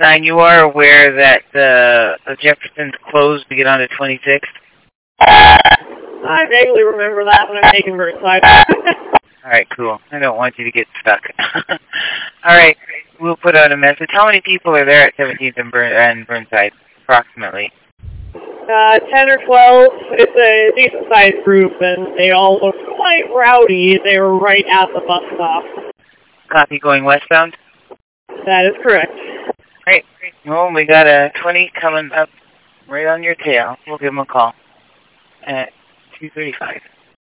9, you are aware that Jefferson's closed to get on to 26th? I vaguely remember that when I'm taking Burnside. Alright, cool. I don't want you to get stuck. Alright, we'll put out a message. How many people are there at 17th and Burnside, approximately? 10 or 12. It's a decent-sized group, and they all look quite rowdy. They were right at the bus stop. Copy, going westbound? That is correct. Great. Well, we got a 20 coming up right on your tail. We'll give them a call at 2:35.